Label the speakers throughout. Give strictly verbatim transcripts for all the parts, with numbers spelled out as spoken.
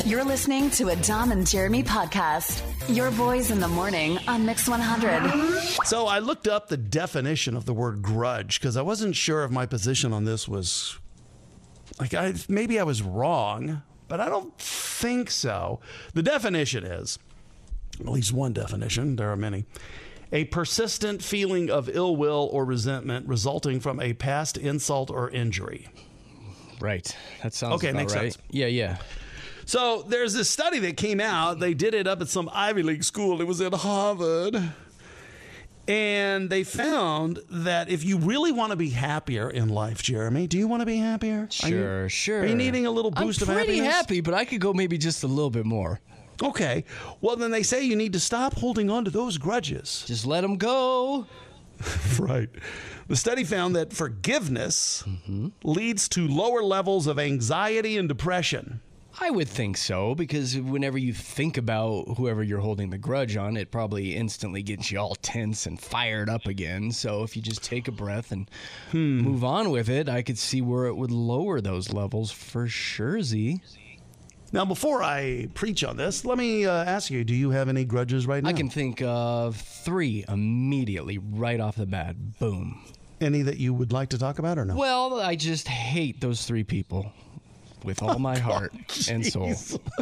Speaker 1: You're listening to a Dom and Jeremy podcast. Your boys in the morning on Mix one hundred.
Speaker 2: So I looked up the definition of the word grudge because I wasn't sure if my position on this was like I maybe I was wrong, but I don't think so. The definition is, at least one definition, there are many, a persistent feeling of ill will or resentment resulting from a past insult or injury.
Speaker 3: Right. That sounds
Speaker 2: okay,
Speaker 3: about
Speaker 2: makes
Speaker 3: right.
Speaker 2: sense.
Speaker 3: Yeah, yeah.
Speaker 2: So there's this study that came out. They did it up at some Ivy League school. It was at Harvard. And they found that if you really want to be happier in life, Jeremy, do you want to be happier?
Speaker 3: Sure,
Speaker 2: are you,
Speaker 3: sure.
Speaker 2: Are you needing a little boost
Speaker 3: I'm
Speaker 2: of happiness?
Speaker 3: pretty happy, but I could go maybe just a little bit more.
Speaker 2: Okay. Well, then they say you need to stop holding on to those grudges.
Speaker 3: Just let them go.
Speaker 2: Right. The study found that forgiveness mm-hmm. leads to lower levels of anxiety and depression.
Speaker 3: I would think so, because whenever you think about whoever you're holding the grudge on, it probably instantly gets you all tense and fired up again. So if you just take a breath and hmm. move on with it, I could see where it would lower those levels for sure, Z.
Speaker 2: Now, before I preach on this, let me uh, ask you, do you have any grudges right now?
Speaker 3: I can think of three immediately right off the bat. Boom.
Speaker 2: Any that you would like to talk about or no?
Speaker 3: Well, I just hate those three people. With all my heart
Speaker 2: oh,
Speaker 3: and soul.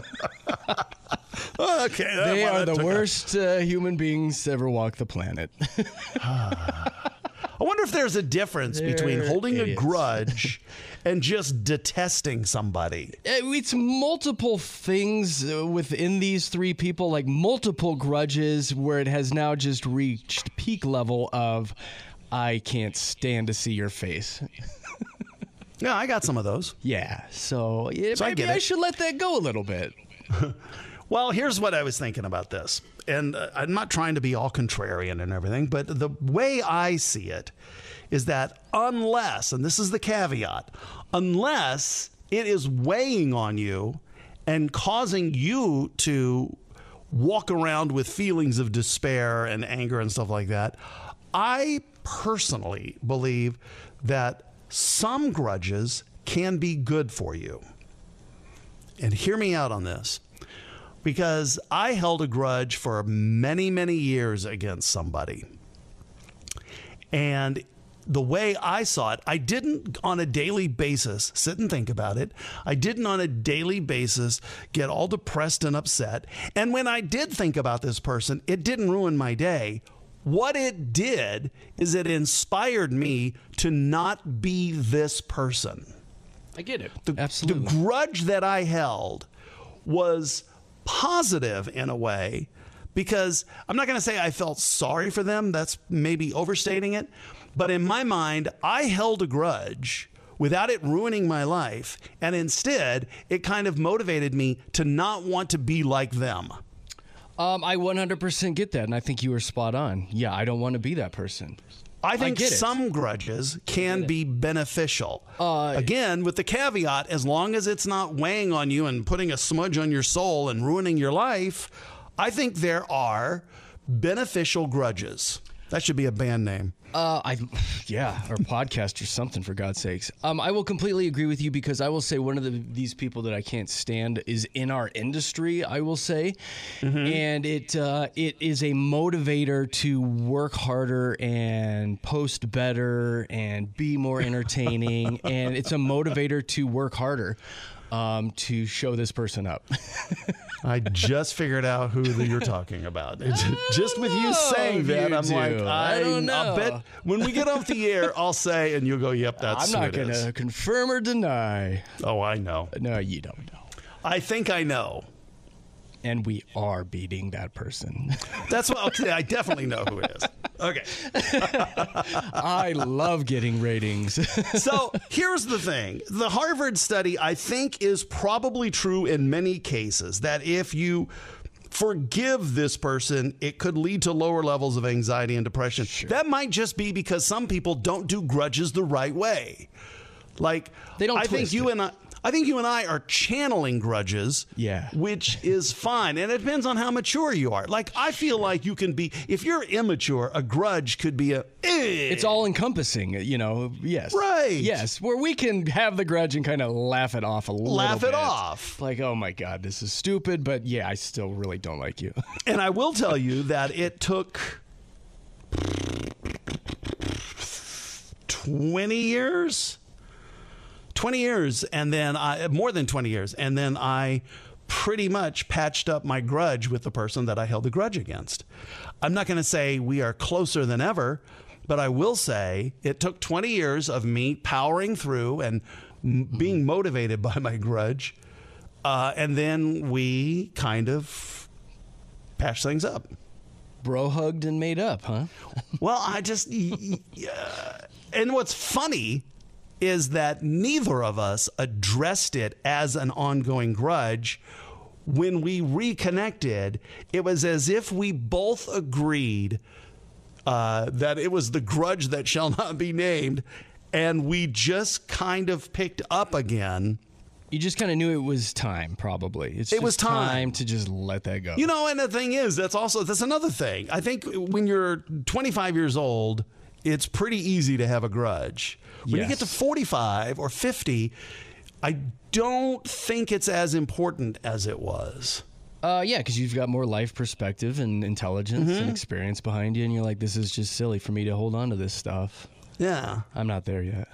Speaker 2: Okay,
Speaker 3: they
Speaker 2: well,
Speaker 3: are the
Speaker 2: took
Speaker 3: worst uh, human beings to ever walk the planet.
Speaker 2: I wonder if there's a difference
Speaker 3: They're
Speaker 2: between holding
Speaker 3: idiots.
Speaker 2: a grudge and just detesting somebody.
Speaker 3: It's multiple things within these three people, like multiple grudges where it has now just reached peak level of, I can't stand to see your face.
Speaker 2: Yeah, I got some of those.
Speaker 3: Yeah, so, yeah,
Speaker 2: so
Speaker 3: maybe
Speaker 2: I,
Speaker 3: I should let that go a little bit.
Speaker 2: Well, here's what I was thinking about this. And uh, I'm not trying to be all contrarian and everything, but the way I see it is that unless, and this is the caveat, unless it is weighing on you and causing you to walk around with feelings of despair and anger and stuff like that, I personally believe that some grudges can be good for you. And hear me out on this, because I held a grudge for many, many years against somebody. And the way I saw it, I didn't on a daily basis sit and think about it. I didn't on a daily basis get all depressed and upset. And when I did think about this person, it didn't ruin my day. What it did is it inspired me to not be this person.
Speaker 3: I get it.
Speaker 2: The,
Speaker 3: Absolutely.
Speaker 2: The grudge that I held was positive in a way, because I'm not going to say I felt sorry for them. That's maybe overstating it. But in my mind, I held a grudge without it ruining my life. And instead, it kind of motivated me to not want to be like them.
Speaker 3: Um, I one hundred percent get that, and I think you were spot on. Yeah, I don't want to be that person.
Speaker 2: I think
Speaker 3: I
Speaker 2: some grudges can be beneficial.
Speaker 3: Uh,
Speaker 2: Again, with the caveat, as long as it's not weighing on you and putting a smudge on your soul and ruining your life, I think there are beneficial grudges. That should be a band name.
Speaker 3: Uh, I, yeah, or podcast or something, for God's sakes. Um, I will completely agree with you, because I will say one of the, these people that I can't stand is in our industry, I will say. Mm-hmm. And it uh, it is a motivator to work harder and post better and be more entertaining. And it's a motivator to work harder um, to show this person up.
Speaker 2: I just figured out who the, you're talking about. It's, just with you saying that, I'm
Speaker 3: do.
Speaker 2: like, I,
Speaker 3: I don't know.
Speaker 2: I'll bet when we get off the air, I'll say, and you'll go, yep, that's
Speaker 3: I'm
Speaker 2: who
Speaker 3: not
Speaker 2: it
Speaker 3: going
Speaker 2: is.
Speaker 3: to confirm or deny.
Speaker 2: Oh, I know.
Speaker 3: No, you don't know.
Speaker 2: I think I know.
Speaker 3: And we are beating that person.
Speaker 2: That's what, okay, I definitely know who it is. Okay.
Speaker 3: I love getting ratings.
Speaker 2: So here's the thing. The Harvard study, I think, is probably true in many cases, that if you forgive this person, it could lead to lower levels of anxiety and depression. Sure. That might just be because some people don't do grudges the right way. Like,
Speaker 3: they don't
Speaker 2: I think you
Speaker 3: it.
Speaker 2: and I, I think you and I are channeling grudges,
Speaker 3: Yeah.
Speaker 2: which is fine. And it depends on how mature you are. Like, I feel like you can be, if you're immature, a grudge could be a, eh.
Speaker 3: It's all encompassing, you know. Yes.
Speaker 2: Right.
Speaker 3: Yes. Where we can have the grudge and kind of laugh it off a little
Speaker 2: Laugh
Speaker 3: bit.
Speaker 2: it off.
Speaker 3: Like, oh my God, this is stupid. But yeah, I still really don't like you.
Speaker 2: And I will tell you that it took twenty years. twenty years, and then I, more than twenty years, and then I pretty much patched up my grudge with the person that I held the grudge against. I'm not going to say we are closer than ever, but I will say it took twenty years of me powering through and m- being motivated by my grudge, uh, and then we kind of patched things up.
Speaker 3: Bro hugged and made up, huh?
Speaker 2: Well, I just, yeah. And what's funny is that neither of us addressed it as an ongoing grudge. When we reconnected, it was as if we both agreed uh, that it was the grudge that shall not be named, and we just kind of picked up again.
Speaker 3: You just kind of knew it was time, probably. It's
Speaker 2: It
Speaker 3: just
Speaker 2: was time.
Speaker 3: to just let that go.
Speaker 2: You know, and the thing is, that's also, that's another thing. I think when you're twenty-five years old, it's pretty easy to have a grudge. When
Speaker 3: Yes.
Speaker 2: you get to forty-five or fifty, I don't think it's as important as it was.
Speaker 3: Uh, yeah, because you've got more life perspective and intelligence
Speaker 2: Mm-hmm.
Speaker 3: and experience behind you, and you're like, this is just silly for me to hold on to this stuff.
Speaker 2: Yeah.
Speaker 3: I'm not there yet.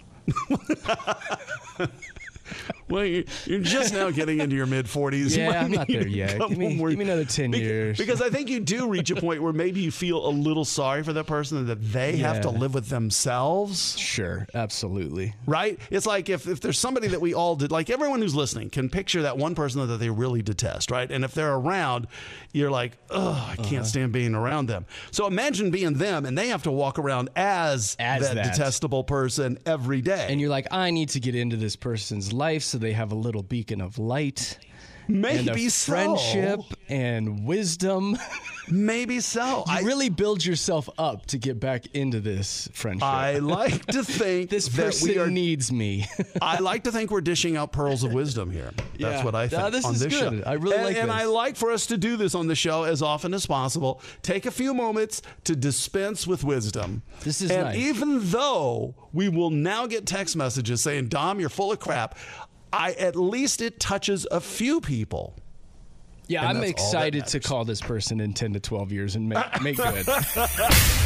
Speaker 2: Well, you- you're just now getting into your mid forties.
Speaker 3: Yeah, I'm not there yet. Give me, give me another ten years.
Speaker 2: Because I think you do reach a point where maybe you feel a little sorry for that person, that they have to
Speaker 3: Yeah.
Speaker 2: live with themselves.
Speaker 3: Sure, absolutely.
Speaker 2: Right? It's like if, if there's somebody that we all did, like everyone who's listening can picture that one person that they really detest, right? And if they're around, you're like, oh, I can't
Speaker 3: Uh-huh.
Speaker 2: stand being around them. So imagine being them and they have to walk around as,
Speaker 3: As
Speaker 2: that,
Speaker 3: that.
Speaker 2: detestable person every day.
Speaker 3: And you're like, I need to get into this person's life so they have a little beacon of light.
Speaker 2: maybe
Speaker 3: and a
Speaker 2: so.
Speaker 3: friendship and wisdom.
Speaker 2: Maybe so.
Speaker 3: You
Speaker 2: I
Speaker 3: really build yourself up to get back into this friendship.
Speaker 2: I like to think
Speaker 3: this
Speaker 2: that
Speaker 3: person
Speaker 2: we are.
Speaker 3: needs me.
Speaker 2: I like to think we're dishing out pearls of wisdom here. That's
Speaker 3: Yeah.
Speaker 2: what I think
Speaker 3: No, this
Speaker 2: on
Speaker 3: is
Speaker 2: this
Speaker 3: good.
Speaker 2: show.
Speaker 3: I really
Speaker 2: and,
Speaker 3: like
Speaker 2: and
Speaker 3: this.
Speaker 2: I like for us to do this on the show as often as possible. Take a few moments to dispense with wisdom.
Speaker 3: This is
Speaker 2: and
Speaker 3: nice.
Speaker 2: even though we will now get text messages saying, "Dom, you're full of crap," I at least it touches a few people.
Speaker 3: Yeah,
Speaker 2: And
Speaker 3: I'm
Speaker 2: that's all that
Speaker 3: excited to
Speaker 2: matters.
Speaker 3: call this person in ten to twelve years and make, make good.